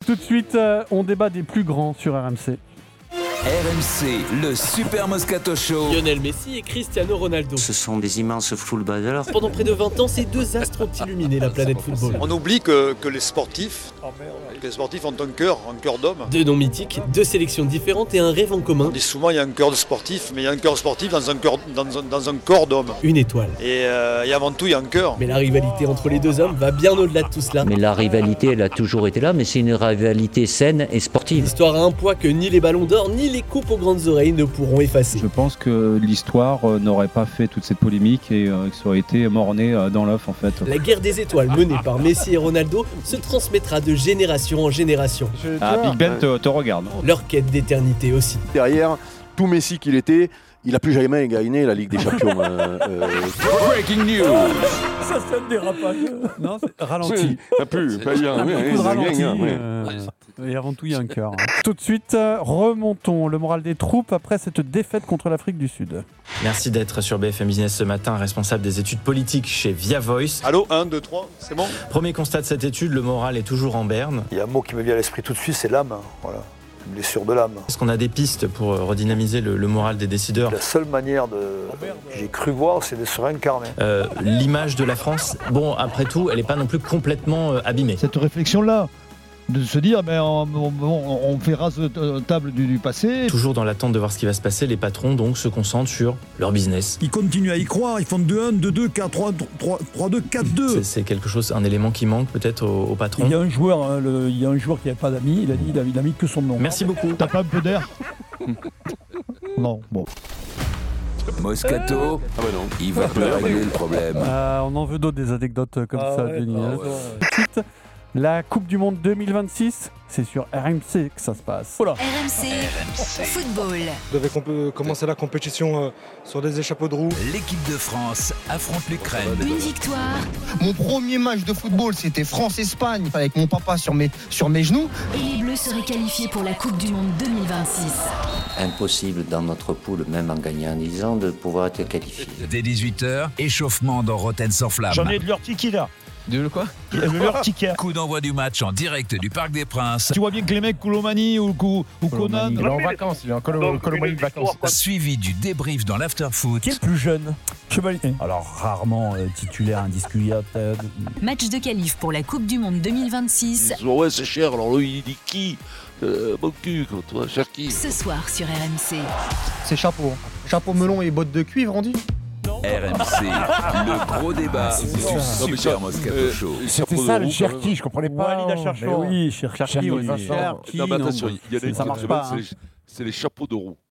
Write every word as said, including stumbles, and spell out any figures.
Tout de suite, euh, on débat des plus grands sur R M C. R M C, le Super Moscato Show. Lionel Messi et Cristiano Ronaldo. Ce sont des immenses footballeurs. Pendant près de vingt ans, ces deux astres ont illuminé la planète football. On oublie que, que les sportifs, que les sportifs ont un cœur, un cœur d'homme. Deux noms mythiques, deux sélections différentes et un rêve en commun. On dit souvent il y a un cœur de sportif, mais il y a un cœur sportif dans un, cœur, dans un, dans un corps d'homme. Une étoile. Et, euh, et avant tout, il y a un cœur. Mais la rivalité entre les deux hommes va bien au-delà de tout cela. Mais la rivalité, elle a toujours été là, mais c'est une rivalité saine et sportive. L'histoire a un poids que ni les ballons d'or, ni les coupes aux grandes oreilles ne pourront effacer. Je pense que l'histoire n'aurait pas fait toute cette polémique et euh, que ça aurait été mort-né dans l'œuf en fait. La guerre des étoiles menée par Messi et Ronaldo se transmettra de génération en génération. Ah, Big Ben te, te regarde. Leur quête d'éternité aussi. Derrière, tout Messi qu'il était, il n'a plus jamais gagné la Ligue des Champions. euh, euh... Breaking news. Ça, c'est un dérapage. Non, c'est ralenti. T'as plus, pas bien. Un ouais, coup de ouais, ralenti. ouais, ouais. euh, Et avant tout, il y a un cœur. hein. Tout de suite, euh, remontons le moral des troupes après cette défaite contre l'Afrique du Sud. Merci d'être sur B F M Business ce matin, responsable des études politiques chez Via Voice. Allô, un, deux, trois, c'est bon? Premier constat de cette étude, le moral est toujours en berne. Il y a un mot qui me vient à l'esprit tout de suite, c'est l'âme. Voilà. Une blessure de l'âme. Est-ce qu'on a des pistes pour redynamiser le, le moral des décideurs? La seule manière de, que j'ai cru voir, c'est de se réincarner. Euh, L'image de la France, bon, après tout, elle n'est pas non plus complètement euh, abîmée. Cette réflexion-là, de se dire ben, on, on, on fait rase de table du, du passé. Toujours dans l'attente de voir ce qui va se passer, les patrons donc se concentrent sur leur business. Ils continuent à y croire, ils font deux un, deux deux, quatre trois, trois deux, quatre deux. C'est, c'est quelque chose, un élément qui manque peut-être aux, aux patrons. Il y a un joueur, hein, le, il y a un joueur qui n'a pas d'amis, il a dit il a mis que son nom. Merci beaucoup. T'as pas un peu d'air? Non, bon. Moscato, Ah bah non. il va te régler le problème. Euh, on en veut d'autres des anecdotes comme Ah ça, ouais, Denis. ah hein. ouais. Tout de suite, la Coupe du Monde deux mille vingt-six, c'est sur R M C que ça se passe. Voilà. R M C Football. On devait comp- commencer la compétition euh, sur des échappeaux de roues. L'équipe de France affronte l'Ukraine. Une victoire Mon premier match de football, c'était France-Espagne, avec mon papa sur mes, sur mes genoux. et les Bleus seraient qualifiés pour la Coupe du Monde deux mille vingt-six. Impossible dans notre poule, même en gagnant dix ans, de pouvoir être qualifié. Dès dix-huit heures, échauffement dans Rotten sans flamme. J'en ai de leur tiki là. De quoi? De leur tiki. Coup d'envoi du match en direct du Parc des Princes, Tu vois bien que les mecs, Koulomani ou, ou, ou Conan. Il est en vacances, il est en Colombie de vacances. suivi du débrief dans l'after-foot. Qui est le plus jeune? Chevalier. Alors rarement euh, titulaire indiscutable. euh, Match de qualif pour la Coupe du Monde deux mille vingt-six. Ouais, c'est cher. Alors lui, il dit qui euh, Mon cul, quoi, toi, cher qui Ce soir sur R M C. C'est chapeau. Chapeau melon et bottes de cuivre, on dit. R M C, le gros débat du Super Moscato Show. C'était ça le Cherki, je comprenais pas. Walid Acharchour. Mais oui, Cherki, Cherki, oui. oui. Cherki, Non, mais attention, non, il y en a une ça qui marche est pas, bonne, c'est hein. les- c'est les chapeaux de roue.